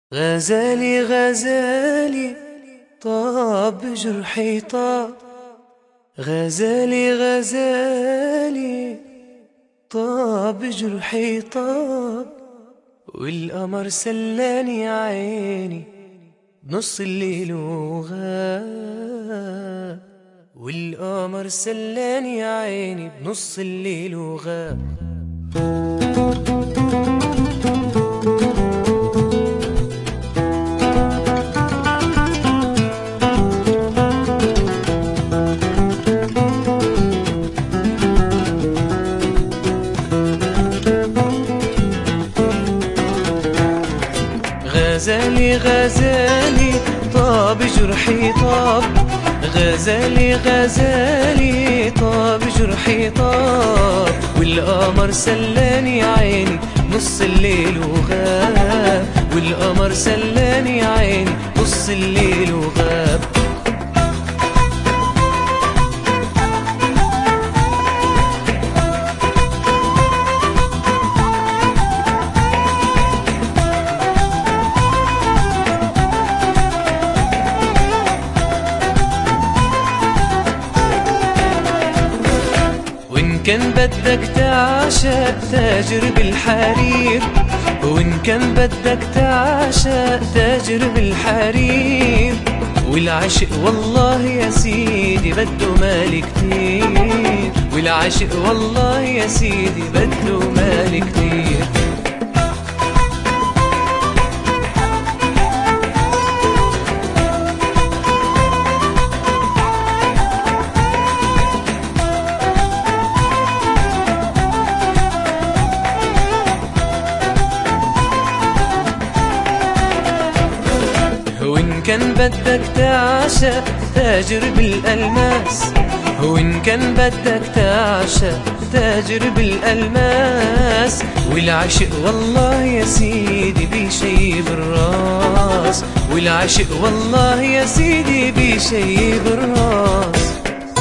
غزالي غزالي طاب جرحي طاب. غزالي غزالي طاب جرحي طاب. والقمر سلاني عيني بنص الليل وغاب. والقمر سلاني عيني بنص الليل وغاب. غزالي غزالي طاب جرحي طاب. غزالي غزالي طاب جرحي طاب. والقمر سلاني عيني نص الليل وغاب. والقمر سلاني عيني نص الليل وغاب. وإن كان بدك تعشق تاجر بالحرير. وإن كان بدك تعشق تاجر بالحرير. والعشق والله يا سيدي بده مال كتير. والعشق والله يا سيدي بده مال كتير. وإن كان بدك تعشق تاجر بالألماس. وإن كان بدك تعشق تاجر بالألماس. والعشق والله يا سيدي بيشيب الراس. والعشق والله يا سيدي بيشيب الراس.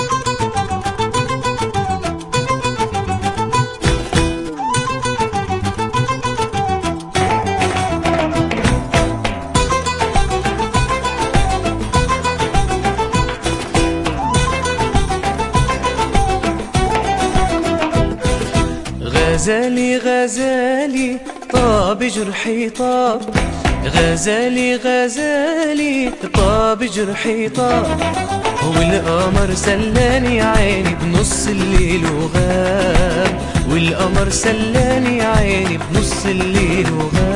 غزالي غزالي طاب جرحي طاب. غزالي غزالي طاب جرحي طاب. والقمر سلاني عيني بنص الليل وغاب. والقمر سلاني عيني بنص الليل وغاب.